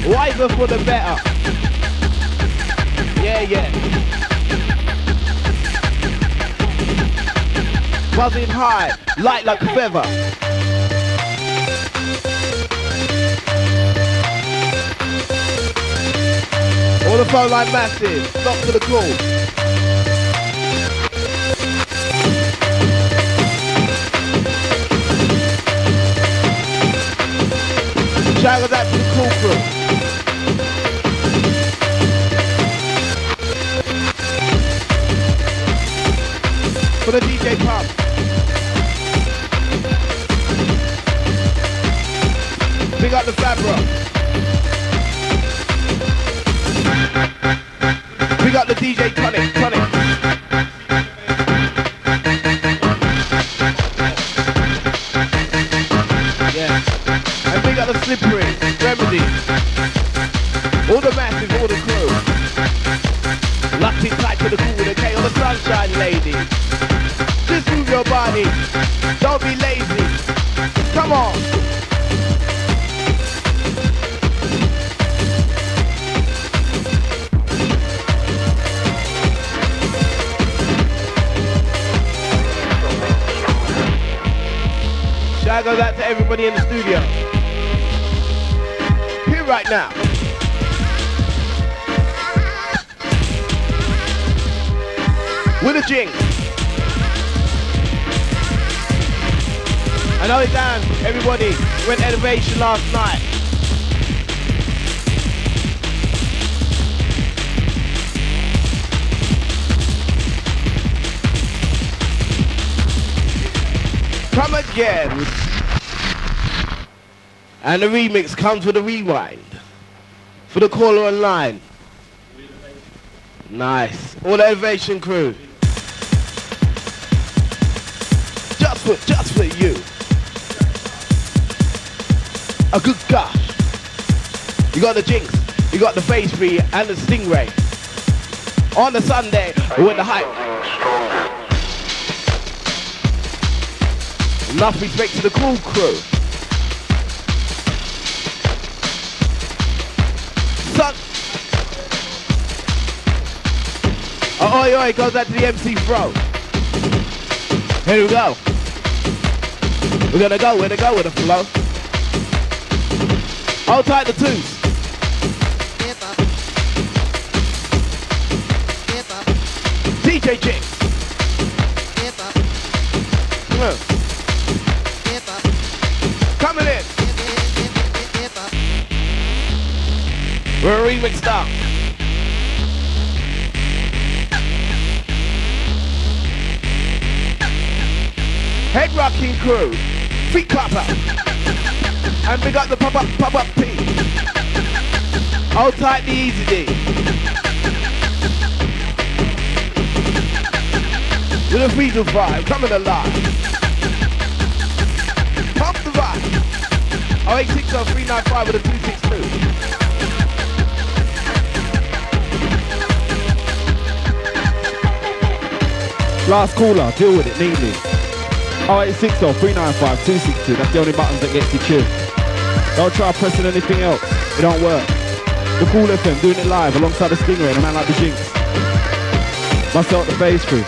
Wiser for the better. Yeah, yeah. Buzzing high, light like a feather. All the phone line massive, stop to the call. Shout out that to the cool crew. For the DJ pump. Big up the Fabra. Big up the DJ Tonic. Yeah. And big up the Slippery, Remedy. All the massive, all the crew. Lucky tight to the cool with a K, all the sunshine lady. Just move your body. Don't be lazy. Come on. Shout out that to everybody in the studio. Here right now. With a jinx. I know it down, everybody went Elevation last night. Come again. And the remix comes with a rewind. For the caller online. Nice. All the Elevation crew. Just for you. A good gosh. You got the Jinx, you got the Phase 3 and the Stingray. On the Sunday with the hype. Enough respect to the cool crew. Son. Oi, oi, goes out to the MC Bro. Here we go. We're gonna go with the flow. Hold tight the twos. DJ Jinx. Coming in. We're a remix stop. Head rocking crew. Feet clapper. And we got the pop up P. Hold tight the Easy D. With a Fetal 5, coming alive. Pump the vibe. 0860-395 with a 262. Last caller, deal with it neatly. 0860-395-262, that's the only buttons that gets you tuned. Don't try pressing anything else, it don't work. The Cool FM doing it live alongside the Stingray and a man like the Jinx. Myself, the Phase 3.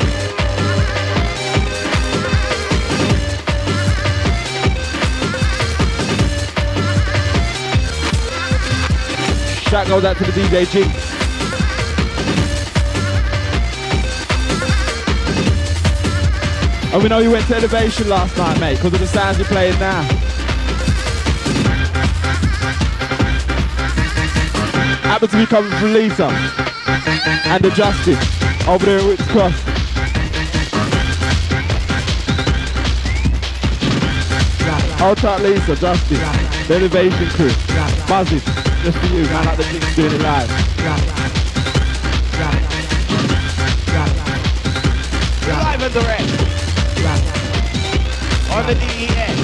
Shout goes out to the DJ Jinx. And we know you went to Elevation last night, mate, because of the sounds you're playing now. Happens to be coming from Lisa and the Justin over there at Wicks Cross. Hold tight Lisa, Justin, the Elevation crew, buzzing, just for you, man, like the Jinx doing it live. Live and direct. On the DEN.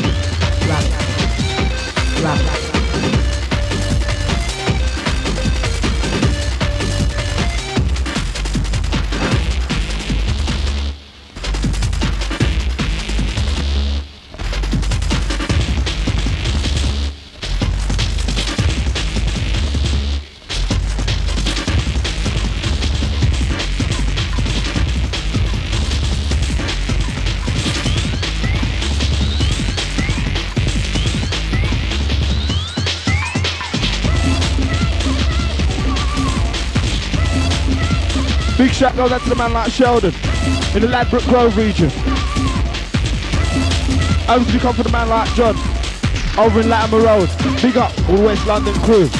Big shout goes out to the man like Sheldon in the Ladbroke Grove region. Obviously come for the man like John over in Latimer Road. Big up all the West London crew.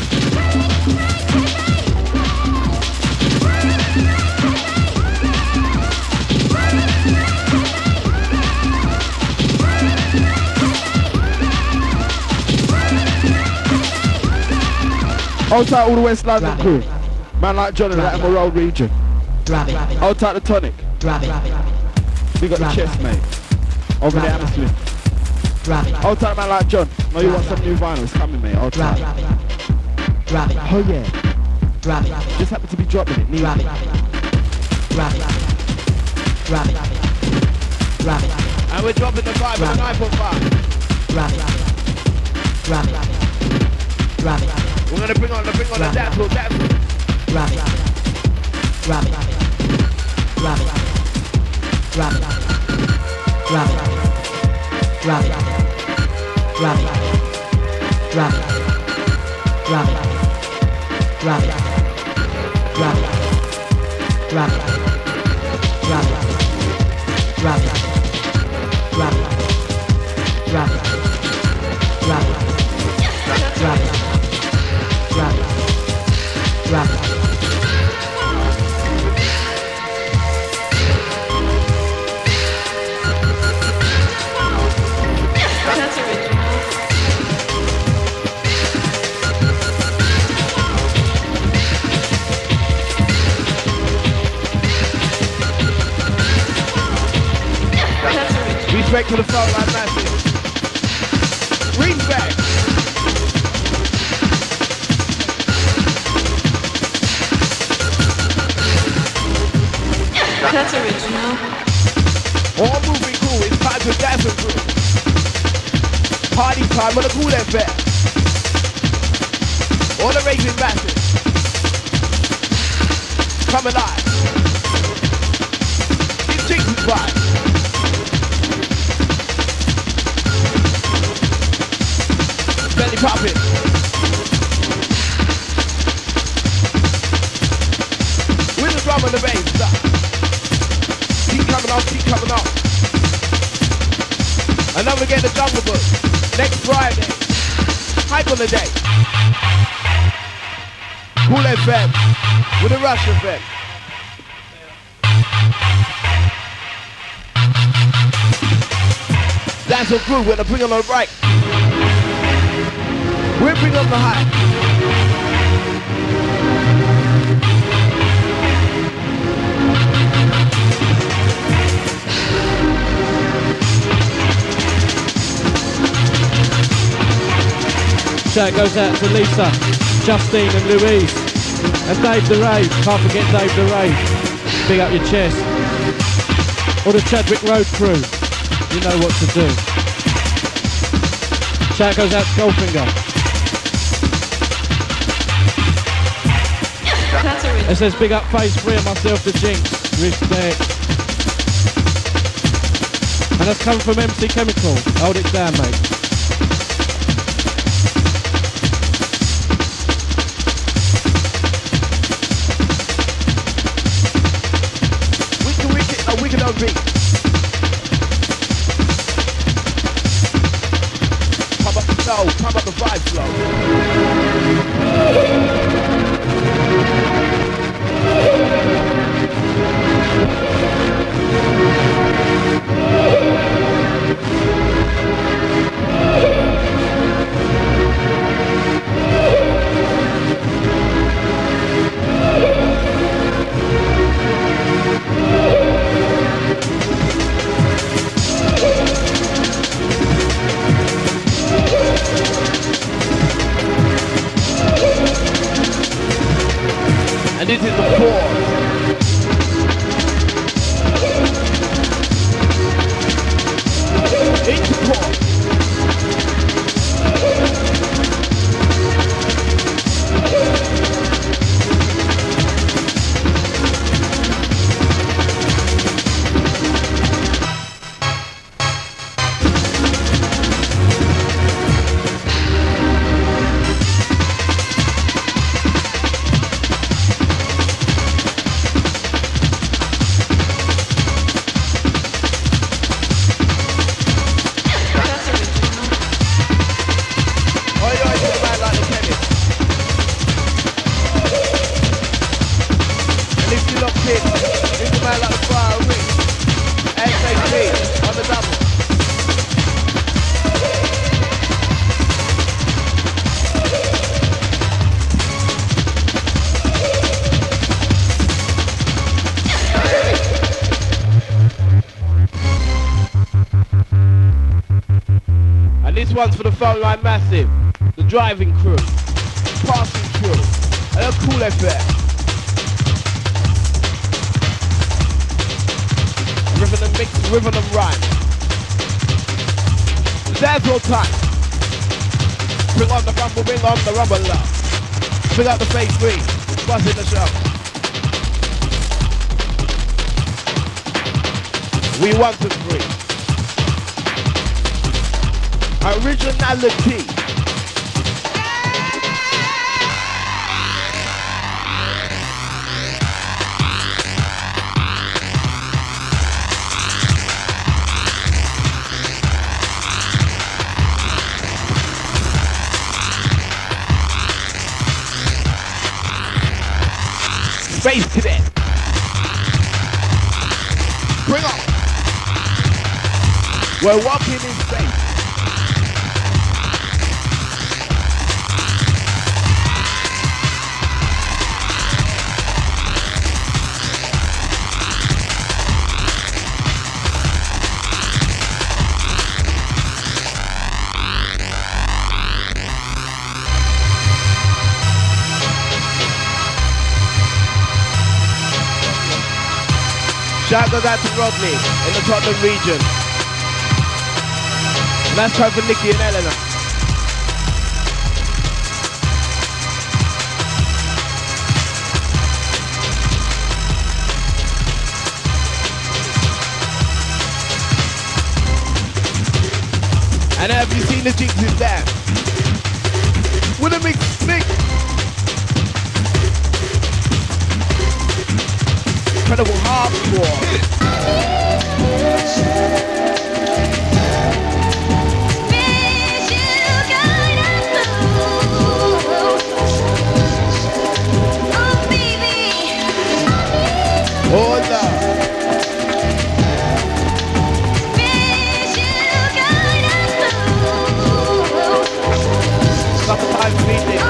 Hold tight all the West London crew. Man like John in the Latimer Road region. Hold tight the tonic. We got the chest, mate. Over there, Hammersmith. Hold tight man like John. Know you want some new vinyl, it's coming, mate. Hold tight. Oh yeah. Just happened to be dropping it. Need it. And we're dropping the 5 and the 9.5. We're gonna bring on the dance floor. Respect to the soul like massive. Respect. That's original. All moving cool, it's time to dance and crew. Party time on the Cool FM. All the raving masses. Come alive. It's Jinx's vibe. Belly popping. With the drum and the bass. Keep coming on. And then we get the Jungle Book next Friday. Hype on the day. Cool FM with the Rush FM. Dance on crew, we're gonna bring on the right. We'll bring on the high. Shout goes out to Lisa, Justine and Louise. And Dave the Rave, can't forget Dave the Rave. Big up your chest. Or the Chadwick Road crew, you know what to do. Shout goes out to Goldfinger. It says big up Phase 3 and myself, the Jinx. Respect. And that's coming from MC Chemical. Hold it down, mate. Wicked on beat. Pump up the flow, pump up the vibe flow. And this is the pause. It's the pause. one's for the phone line massive, the driving crew, passing crew, and a Cool FM. Rhythm and mix, rhythm and rhyme. Dazzle time. Bring on the rumble, bring on the rumble love. Bring out the face free, buzz in the show. We want to free. Originality. Space Cadet. Bring on. We're walking in space. Shout goes out to Rodney in the Tottenham region. Last time for Nikki and Eleanor. And have you seen the Jinxes dance? With a mix. Incredible hardcore. Hola. Summertime feeling.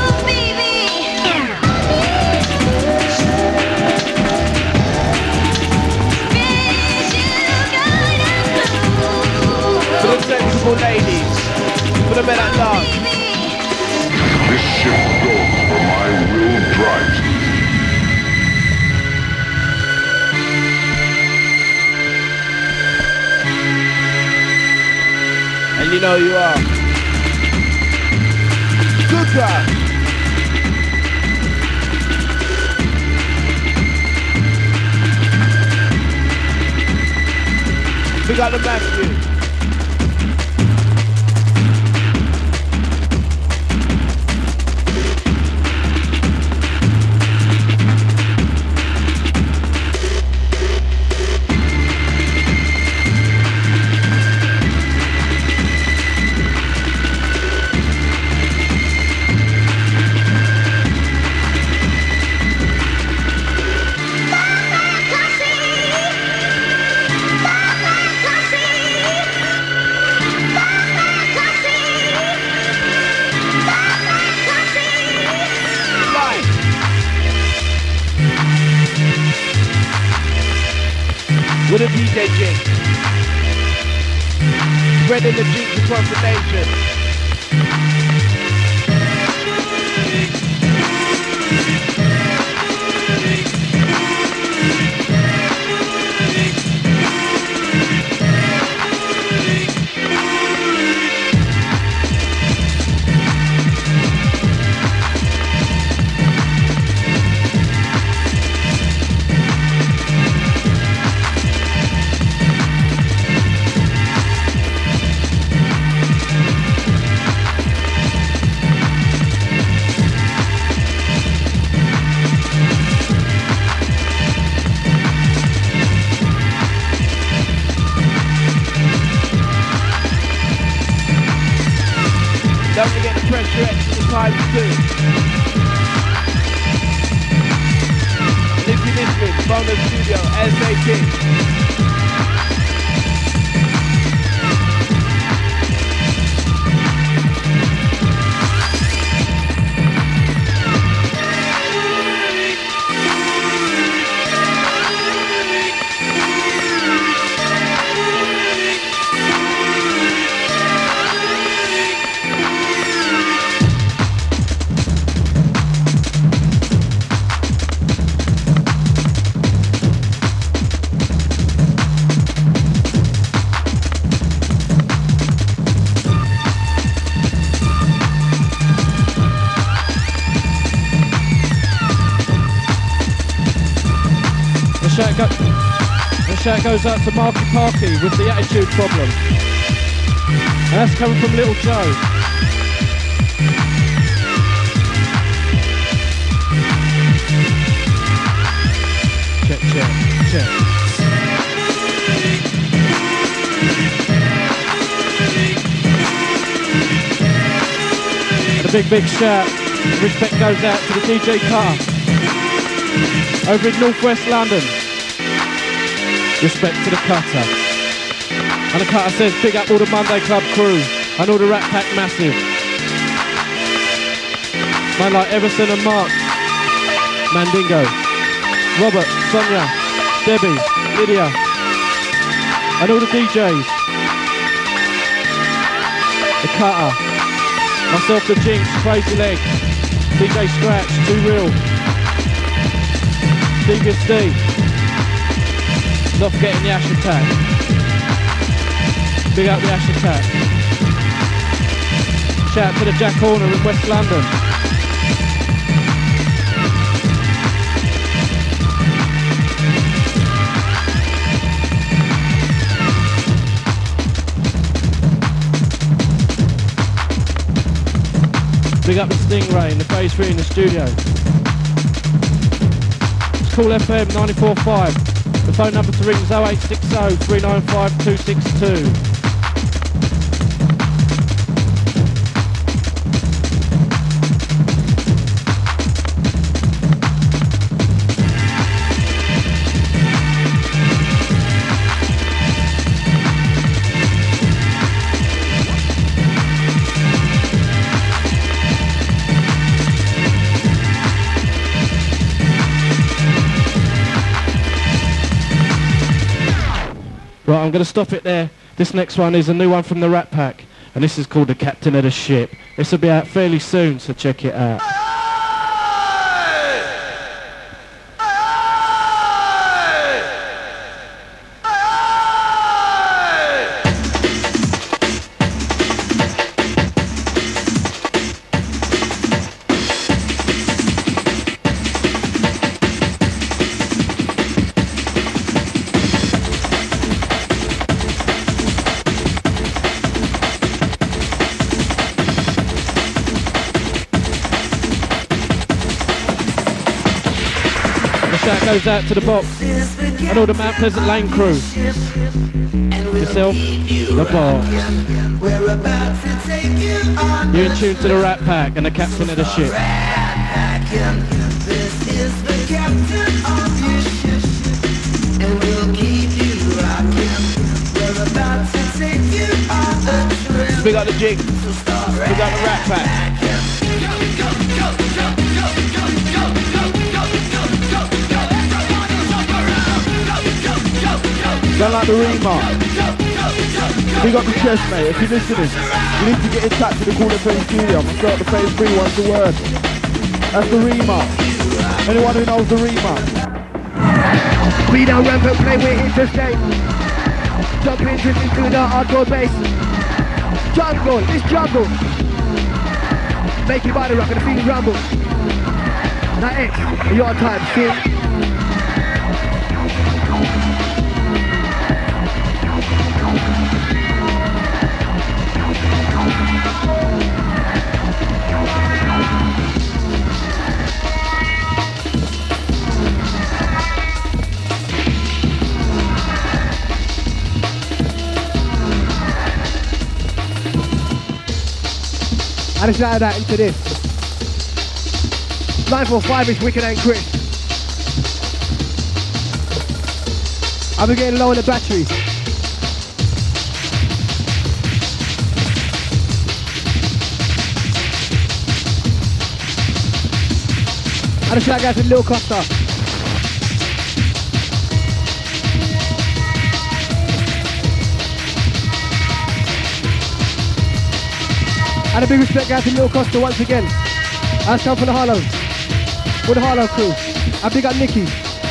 For the sensible ladies, for the men at large. This ship goes where my will drives me. And you know you are. Good time. We got the Matthew. With a DJ Jinx, spreading the Jinx across the nation. Don't forget the pressure X for the times too. And if you're listening, phone the studio SAT. shout goes out to Marky Parky with the attitude problem. And that's coming from Little Joe. Check. And a big shout, respect goes out to the DJ Cutter over in Northwest London. Respect to the Cutter. And the Cutter says big up all the Monday Club crew and all the Rat Pack Massive. Man like Everson and Mark, Mandingo, Robert, Sonia, Debbie, Lydia, and all the DJs. The Cutter, myself the Jinx, Crazy Legs, DJ Scratch, Too Real, Devious D, not forgetting the Ash Attack. Big up the Ash Attack. Shout out to the Jack Horner in West London. Big up the Stingray and the Phase 3 in the studio. It's Cool FM 94.5. The phone number to ring is 0860 395 262. Right, I'm going to stop it there. This next one is a new one from the Rat Pack, and this is called The Captain of the Ship. This will be out fairly soon, so check it out. Shout goes out to the box and all the Mount Pleasant Lane crew. Yourself, the box. You're in tune to the Rat Pack and the Captain of the Ship. Big up the Jig. Big up the Rat Pack. Don't like the remark. Big up the chest, mate. If you're listening, you need to get in touch with the Cool FM studio. I'm sure the Phase 3 wants the word. That's the remark. Anyone who knows the remark. We don't rampant play, we're here to stay. Jump into the hardcore bass. Jungle, it's jungle. Make your body rock and the feeling rumble. Now X, your time, see? I just added that into this. 945 is Wicked and Chris. I've been getting low on the battery. I just like that to Lil Costa. And a big respect out to Lil Costa once again. That's come from the Harlow. With the Harlow crew. I big up Nicky.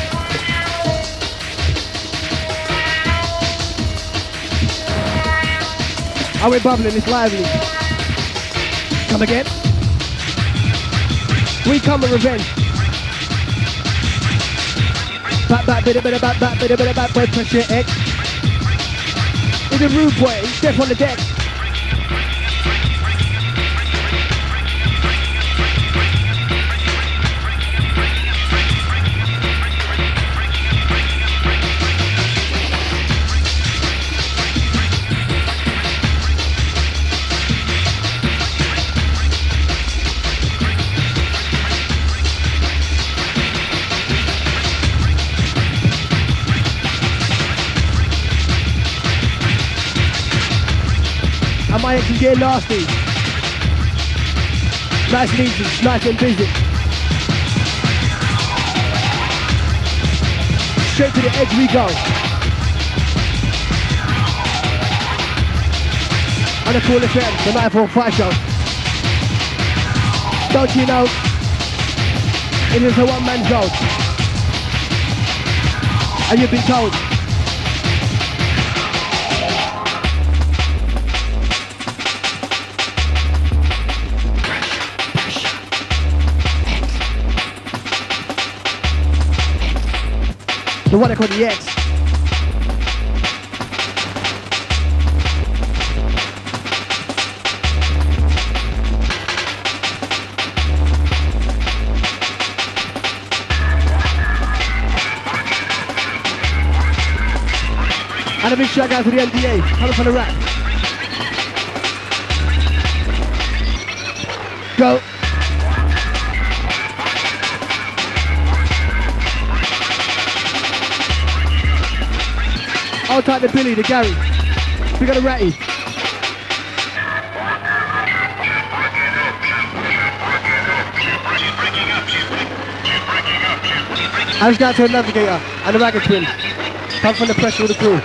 I went bubbling, it's lively. Come again. We come with revenge. Back, bit of back, boy, pressure X. In the rude boy, step on the deck. And my ex is getting nasty. Nice and easy, nice and busy. Straight to the edge we go. On the Cool FM, the 945 show. Don't you know, it is a one-man show. And you've been told. The one I call the X. And a big shout out to the NDA, coming from the rack. Go. I'll type the Billy, the Gary. We got a Ratty. I was down to a Navigator and a Ragged Twin. Come from the pressure of the crew.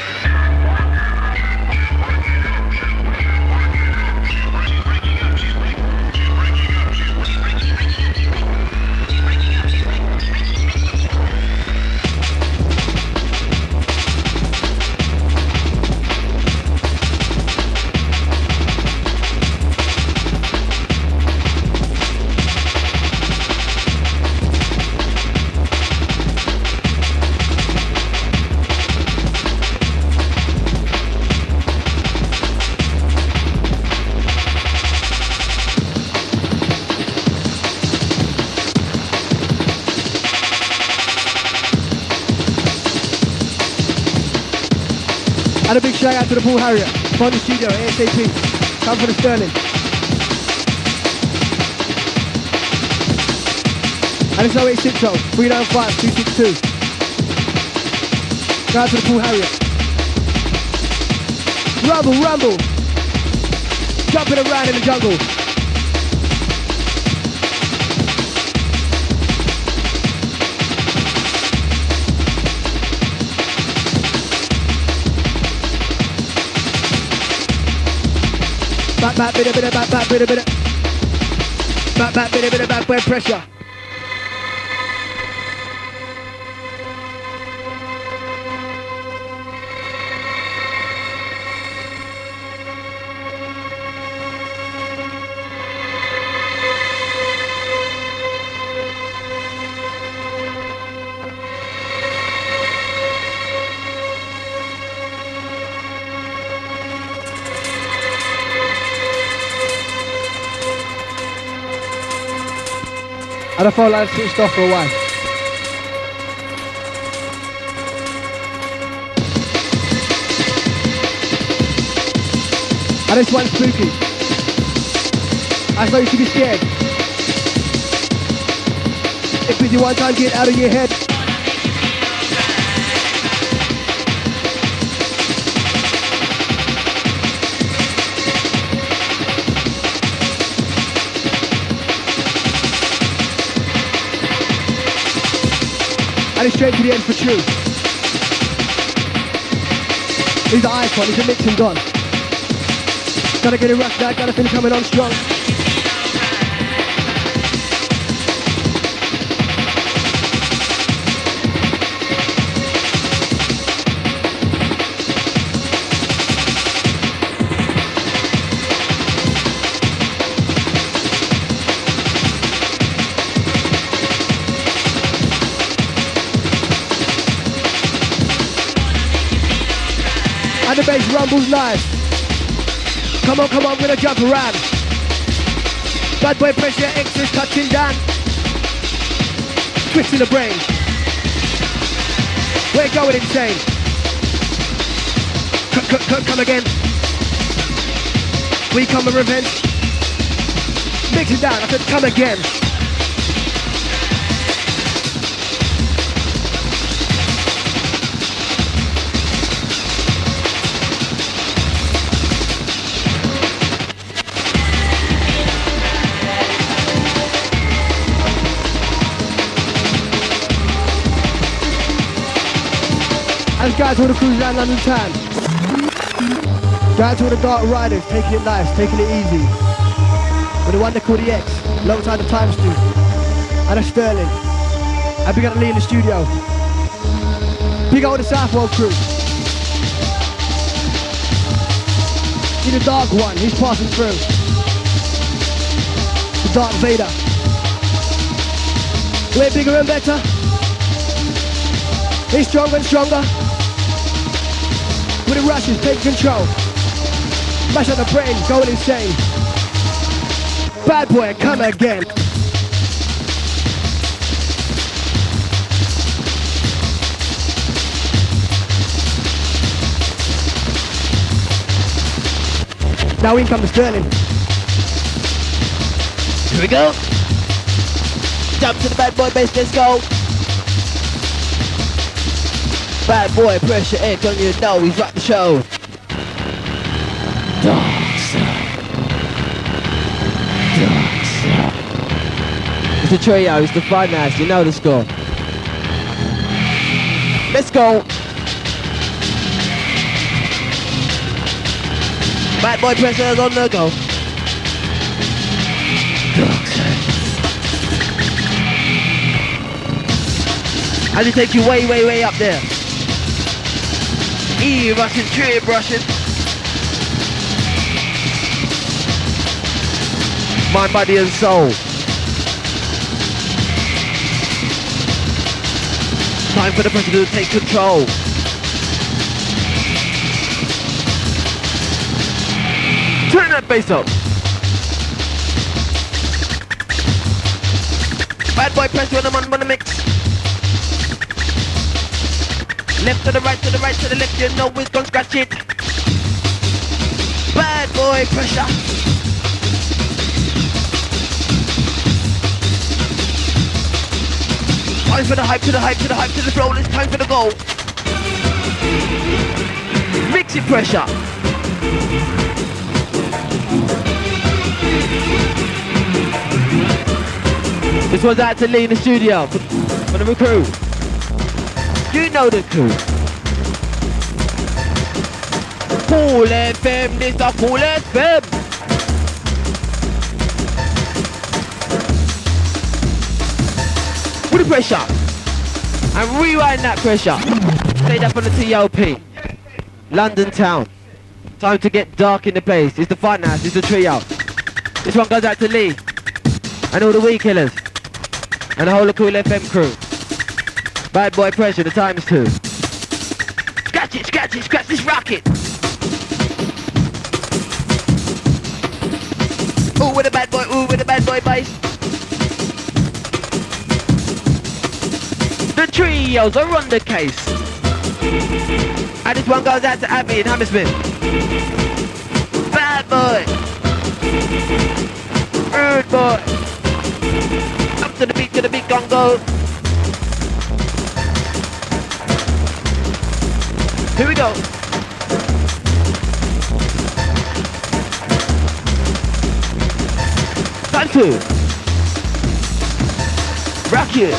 And a big shout out to the Bull Harrier from the studio, ASAP. Come for the Sterling. And it's 0860 395 262. Shout out to the Bull Harrier. Rumble. Jumping around in the jungle. Back, bit of back, blood pressure. And I felt like I switched off for a while. And this one's spooky. I thought you should be scared. If you do one time, get out of your head. And it's straight to the end for true. He's the icon, he's a mix and gone. Gotta get it rushed out, gotta feel it coming on strong. the bass rumbles live. Come on, we're gonna jump around. Bad boy pressure, X is touching down. Twisting the brain. We're going insane. Come again. We come with revenge. Mix it down, I said come again. As guys, all the crews around London town. Guys, all the dark riders, taking it nice, taking it easy. With the one they call the X, alongside the Times 2. And a Sterling. And big up Lee in the studio. Big up all the Southwell crew. See the dark one, he's passing through. The Dark Vader. We're bigger and better. He's stronger and stronger. With the Russians taking control. Mash up the brain, going insane. Bad boy, come again. Now in comes Sterling. Here we go. Jump to the bad boy bass, let's go. Bad boy, pressure edge on you know he's rocked the show. Dark side. Dark side. It's the trio, it's the finance, you know the score. Let's go. Bad boy pressure's on the go. Dark side. As he takes you way, way, way up there. E rushing, tree brushing. Mind, body and soul. Time for the person to take control. Turn that bass up. Bad boy pressure on the mix. Left to the right, to the right, to the left, you know it's gonna scratch it. Bad boy pressure. Time for the hype, to the hype, to the hype, to the roll, it's time for the goal. Mix it pressure. This one's out to Lee in the studio for the crew. You know the crew. Cool FM, this a Cool FM. With the pressure. And rewind that pressure. Stay up on the TOP. London town. Time to get dark in the place. It's the finance, it's the trio. This one goes out to Lee. And all the weed killers. And the whole of Cool FM crew. Bad boy pressure, the times 2. Scratch it, scratch it, scratch this rocket. Ooh with a bad boy, ooh with a bad boy bass. The trios are on the case. And this one goes out to Abby in Hammersmith. Bad boy. Rude boy. Up to the beat gongo. Here we go. Time to rock it.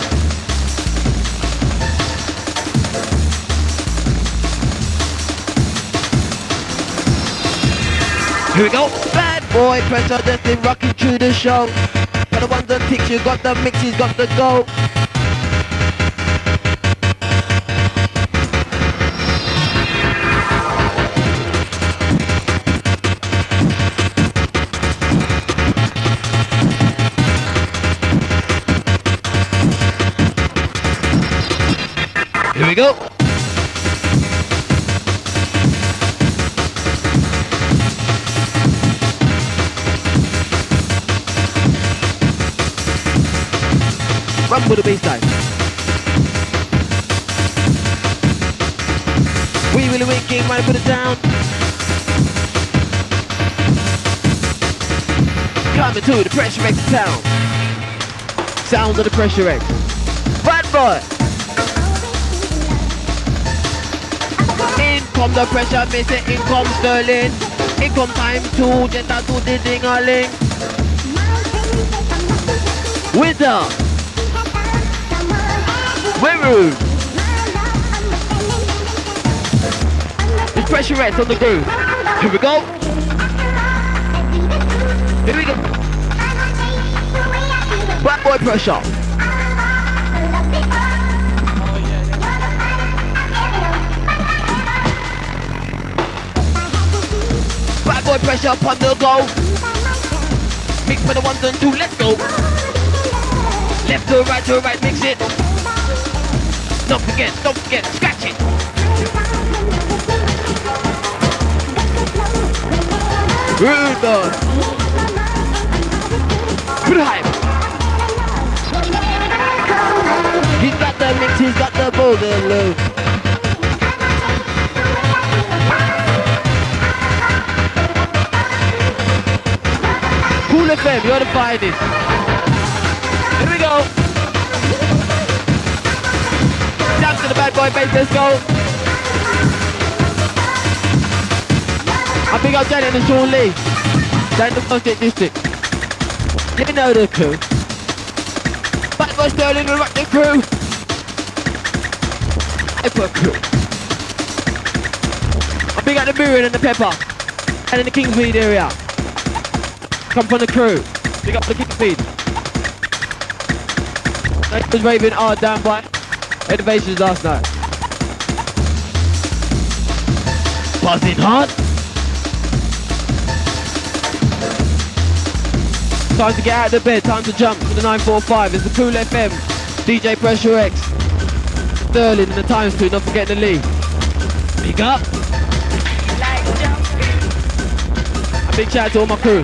Here we go. Bad boy pressure, just been rocking through the show. Got the ones on ticks, you got the mixes, got the go. Here we go. Rumble the baseline. We will winking, man, put it down. Coming to the Pressure X town. Sounds of the Pressure X. Bad boy. In come the pressure, me say in come Sterling. In come time to get out to the ding-a-ling. Winter. Wiru. It's Pressure X on the groove. Here we go. Here we go. Black boy pressure. Black boy pressure upon the go. Mix for the 1s and 2, let's go. Left to right, mix it. Don't forget, scratch it. Rude boy. Put it high. He's got the mix, he's got the boulder load. Cool FM, you're the finest. Here we go. Down to the bad boy bass, let's go. I big up Janet and Sean Lee. Down the Musket District. You know the crew. Bad boy Sterling will rock the crew. Hyper crew. I big up the Mirren and the Pepper. And in the Kingsmead area. Come from the crew. Big up the Kingsmead. That was raving hard down by Innovations last night. Buzzing hard. Time to get out of bed, time to jump to the 945. It's the Cool FM, DJ Pressure X, Sterling in the times 2, not forgetting the lead. Big up. A big shout out to all my crew.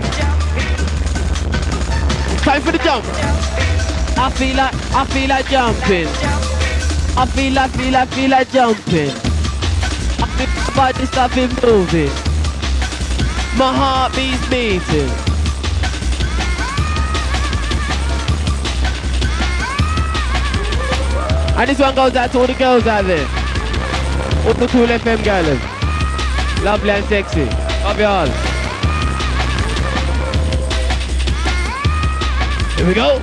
Time for the jump. I feel like jumping. I feel like jumping. I feel my body stopping moving. My heart beats beating. And this one goes out to all the girls out there. All the Cool FM girls. Lovely and sexy. Love you all. Here we go.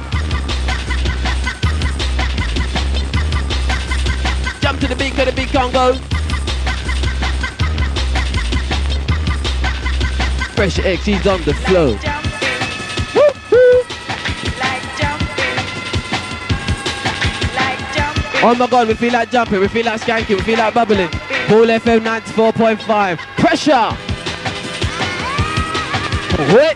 Jump to the beat of the big Congo. Pressure X, he's on the flow. Oh my God, we feel like jumping, we feel like skanking, we feel like bubbling. Cool FM 94.5. Pressure! Wait!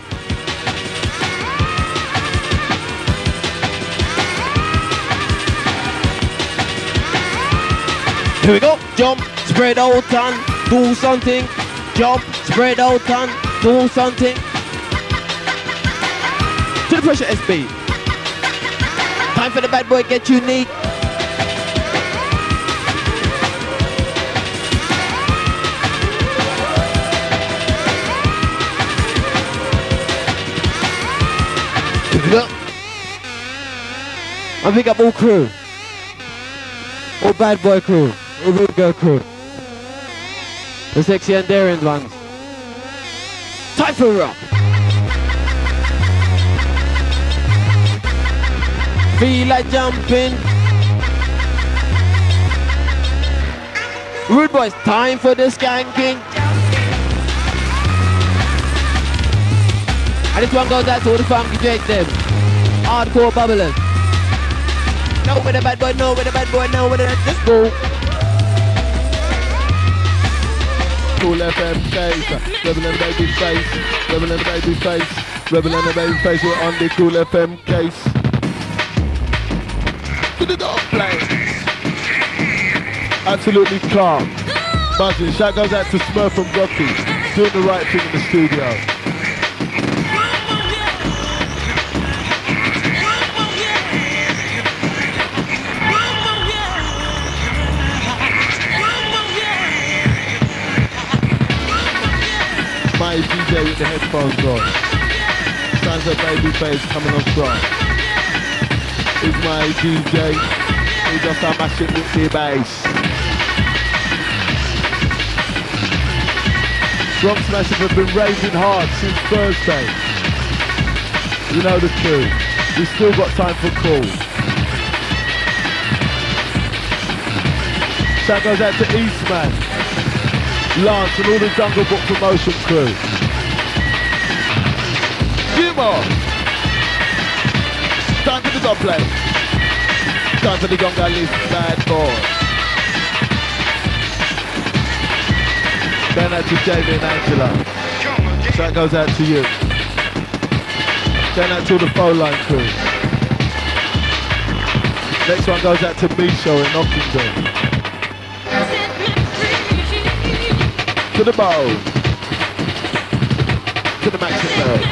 Here we go. Jump, spread out and do something. Jump, spread out and do something. To the Pressure SB. Time for the bad boy, get unique. I pick up all crew, all bad boy crew, all rude girl crew, the sexy and daring ones. Time for rock. Feel like jumping. Rude boys, time for the skanking. And this one goes out to all the funky Jake them. Hardcore bubblers. No with the bad boy, no with the bad boy, no with the let's go. Cool FM face, Rebel and Baby face, Rebel and Baby face, Rebel and Baby face, we're on the Cool FM case. To the dog play. Absolutely calm. Buzzing. Shout goes out to Smurf from Rocky, doing the right thing in the studio. with the headphones on. Sounds like Babyface coming on strong. It's my DJ. He just a mash it with the bass. Bronx Massive have been raving hard since Thursday. You know the truth. We still got time for calls. Shout goes out to Eastman, Lance and all the Jungle Book promotion crew. Come on! Time for the dub play. Time for the Gonga List bad boy. Going out to Jamie and Angela. Shout goes out to you. Going out to the phone line crew. Next one goes out to Misho in Ockenden. To the bow. To the Maxim Bell.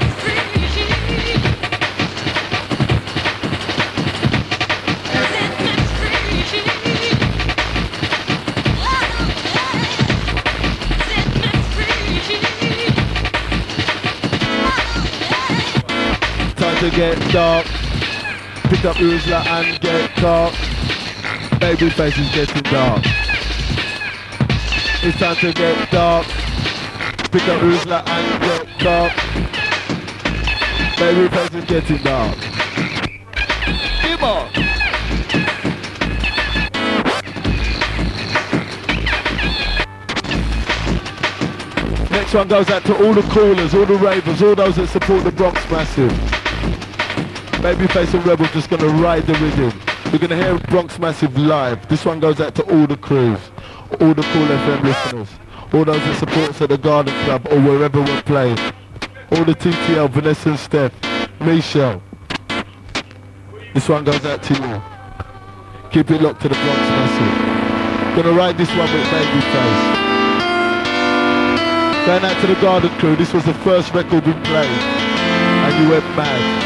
Time to get dark. Pick up Uzla and get dark. Babyface is getting dark. It's time to get dark. Pick up Uzla and get dark. Babyface is getting dark. Come on. Next one goes out to all the callers, all the ravers, all those that support the Bronx Massive. Babyface and Rebel just gonna ride the rhythm. We're gonna hear Bronx Massive live. This one goes out to all the crews, all the Cool FM listeners, all those that support us at the Garden Club or wherever we're playing. All the TTL, Vanessa and Steph, Michelle. This one goes out to you. Keep it locked to the Bronx Massive. Gonna ride this one with Babyface. Going out to the Garden crew, this was the first record we played, and you went mad.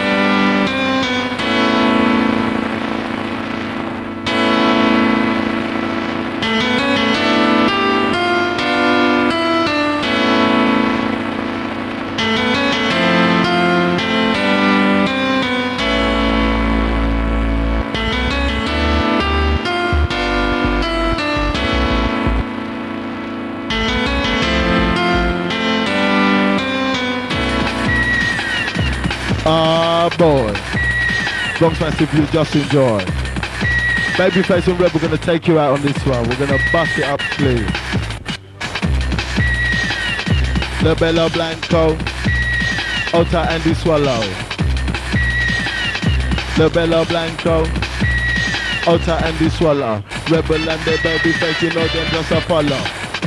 Ah boy, Bronx Massive, you just enjoy. Babyface and Rebel gonna take you out on this one. We're gonna bust it up clean. Le Bello Blanco, Ota Andy Swallow. Le Bello Blanco, Ota Andy Swallow. Rebel and the Babyface, you know them just a follow.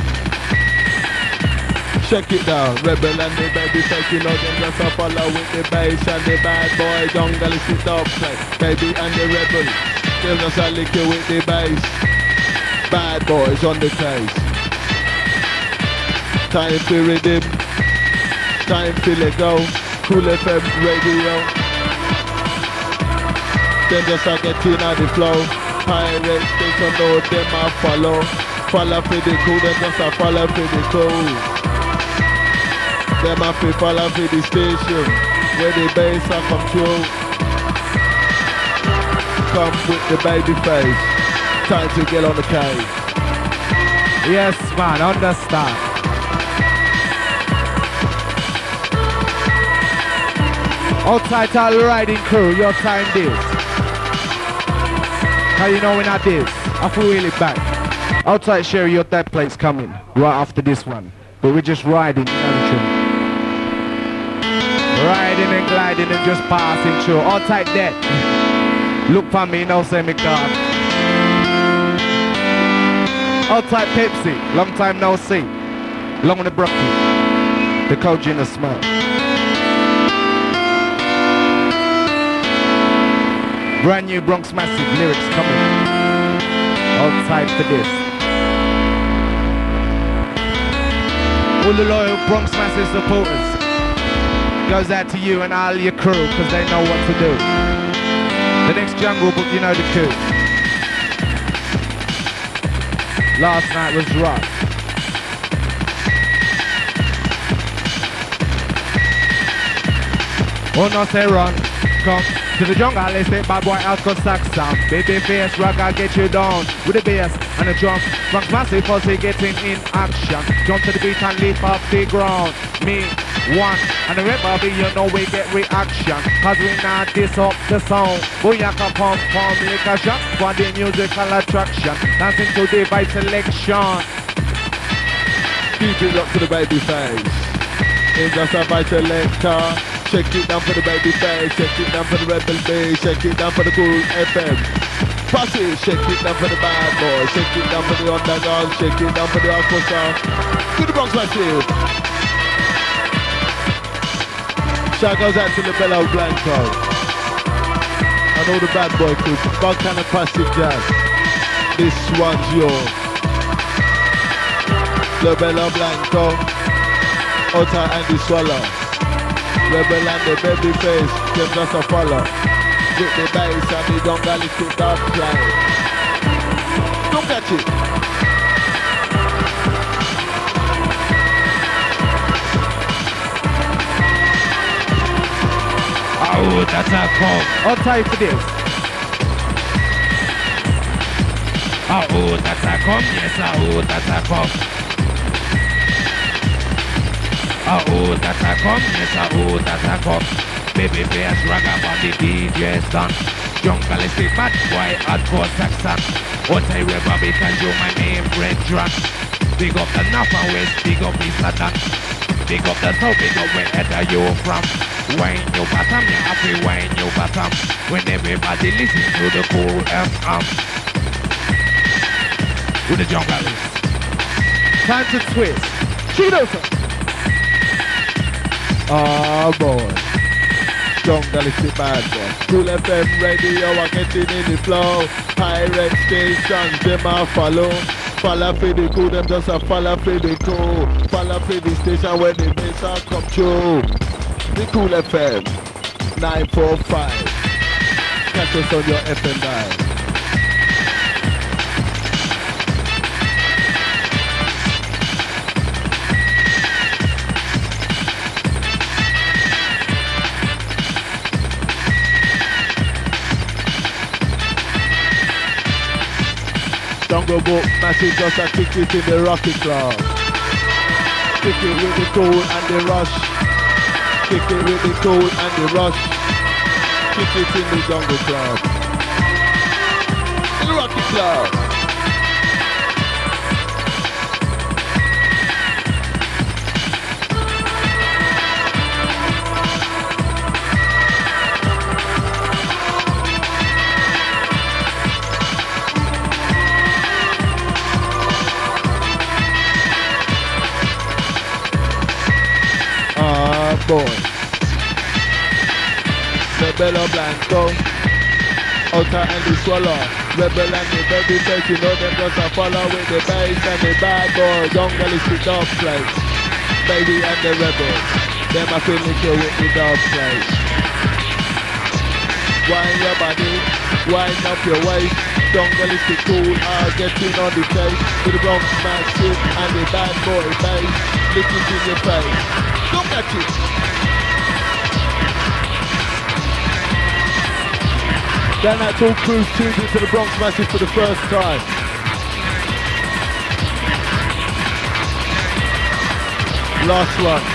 Check it down, Rebel and the Babyface, you know them just a follow with the bass and the bad boy, jungle is the dog play. Baby and the Rebel, they'll just a lick you with the bass. Bad boys on the case. Time for rhythm, time to let go. Cool FM radio. Then just a get in on the flow. Pirates, they don't know them a follow. Follow for the cool, them just a follow for the cool. Them have to follow for the station where the bass are come through. Come with the Babyface. Time to get on the cave. Yes, man, understand. Outside all riding crew, your time this. How you know when I this? I feel really back. Outside Sherry, your that plate's coming right after this one. But we're just riding, you know the truth. Riding and gliding and just passing through. All tight there. Look for me, no say me God. All tight Pepsi, long time no see. Long on the broccoli. The coach in the smell. Brand new Bronx Massive lyrics coming. All tight for this. All the loyal Bronx Massive supporters. Goes out to you and all your crew, cause they know what to do. The next Jungle Book, you know the coup. Last night was rough. Oh no say run, come to the jungle, let's say bad boy hardcore sax sound. Baby face, rock, I'll get you down with the bass and the drum. Rock's massive, pussy getting in action. Jump to the beat and leap off the ground. Me, one, and the rest of it, you know we get reaction. Cause we not diss up the sound. Booyaka pump, pump, like a shot for the musical attraction. Dancing to the vibe selection. Keep it up to the baby face. It's just a vibe selector. Check it down for the baby face, check it down for the rebel bass, check it down for the cool FM. Posse, check it down for the bad boy, check it down for the underdog, check it down for the hardcore sound. To the Bronx Massive. Shout goes out to the Bello Blanco. And all the bad boy crew, Balkan and Passive Jazz. This one's yours. The Bello Blanco, Otta and the Swallow. Rebel and the baby face, them just a follow. With the bass and the jungle, it's the dark play. Don't catch it. Oh, that's a come. I'll tie for this. Oh, that's a come. Yes, oh, that's a come. Oh, that's a come. Yes, oh, that's a come. Baby face, ragga on the DJ stand. Jungle is the bad boy, hardcore Saxon. What I remember because you my main friend drunk. Big up the North and West, big up East London. Big up the South, big up wherever you from. Wine your bottom, you have to wine your bottom. When everybody listen to the cool FM. With the jungle is. Time to twist. Cheetos. Oh boy. Jungle is the bad boy. Cool FM radio, I'm getting in the flow. Pirate stations, them a follow. Follow for the cool, them just a follow for the cool. Follow for the station when the bass a come through. The Cool FM 945. Catch us on your FM dial. Jungle Book, massive just a kick it in the Rocky Club. Kick it with the cool and the rush. Kick it with the cool and the rush. Kick it in the Jungle Club. In the Rocky Club. Boy. Rebel Blanco, Otta and the Swallow. Rebel and the baby face, you know them just a follow with the bass and the bad boy. Jungle is the dog place. Baby and the rebel, them a finisher with the dog place. Wind your body, wind up your waist. Jungle is the cool, getting on the case. With the Bronx Massive and the bad boy bass. Lick it in your face. Look at it. Then that's all crews tuned into the Bronx Massive for the first time. Last one.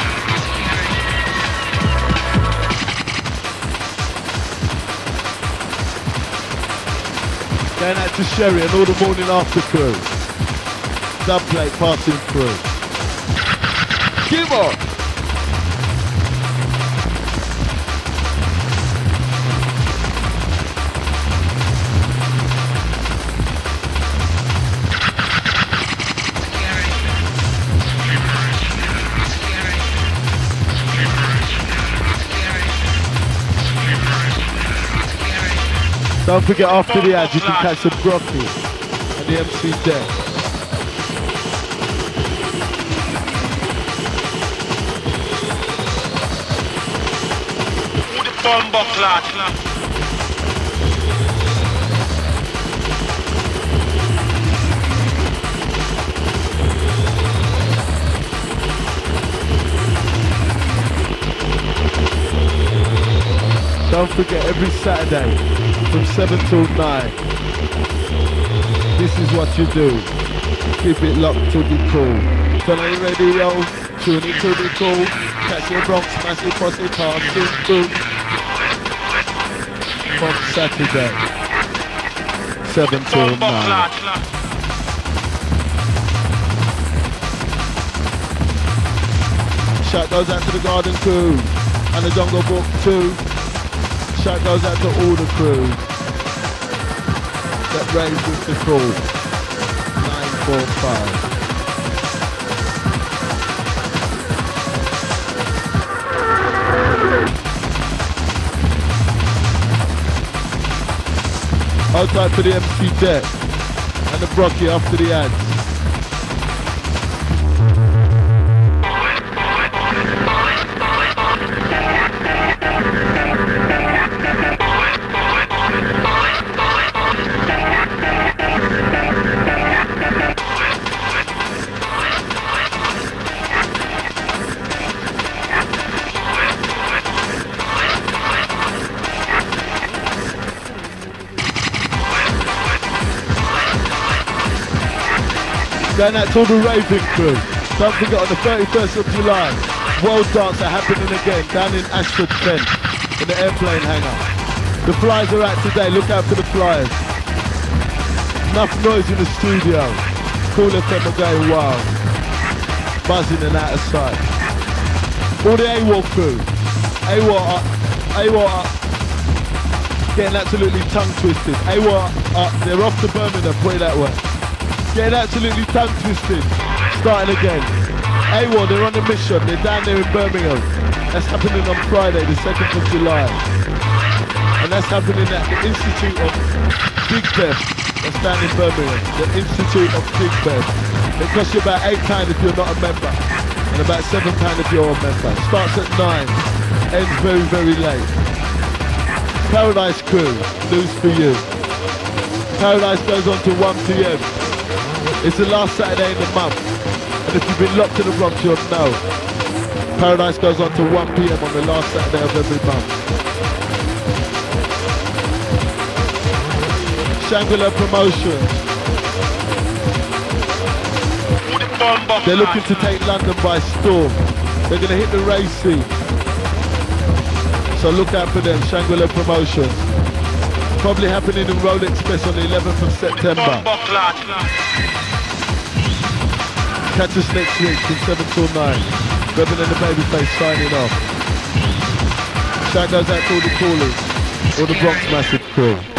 Then that's to Sherry and all the morning after crew. Subplate passing through. Give on! Don't forget after the ad you can catch some broccoli and the MC deck. Bombo clock. forget, every Saturday from 7 till 9. This is what you do. Keep it locked to be cool. Turn on your radio, tune in to be cool. Catch your Bronx Massive Posse party boom. From Saturday, 7 till 9. Shout goes out to the Garden Crew and the Jungle Book too. Shout goes out to all the crews that raised with the call. 945. Outside for the MC Jet and the Brocky after the ads. Going out to all the raving crew. Don't forget on the 31st of July, World Dancer happening again down in Ashford Kent in the airplane hangar. The flyers are out today, look out for the flyers. Enough noise in the studio. Cool FM are going wild. Buzzing and out of sight. All the AWOL crew. AWOL up. Getting absolutely tongue twisted. AWOL up, they're off to Birmingham, put it that way. Getting absolutely tongue twisted. Starting again. AWOL, they're on a mission. They're down there in Birmingham. That's happening on Friday, the 2nd of July. And that's happening at the Institute of Big Bev. That's down in Birmingham. The Institute of Big Bev. It costs you about £8 if you're not a member. And about £7 if you're a member. Starts at 9. Ends very, very late. Paradise Crew, news for you. Paradise goes on to 1 PM. It's the last Saturday in the month, and if you've been locked in the Bronx, you'll know. Paradise goes on to 1 PM on the last Saturday of every month. Shangri-La Promotions. They're looking to take London by storm. They're going to hit the race scene. So look out for them, Shangri-La Promotions. Probably happening in Road Express on the 11th of September. Catch us next week from 7 till 9. Reverend and the Babyface signing off. Shout goes out to all the callers, all the Bronx Massive crew.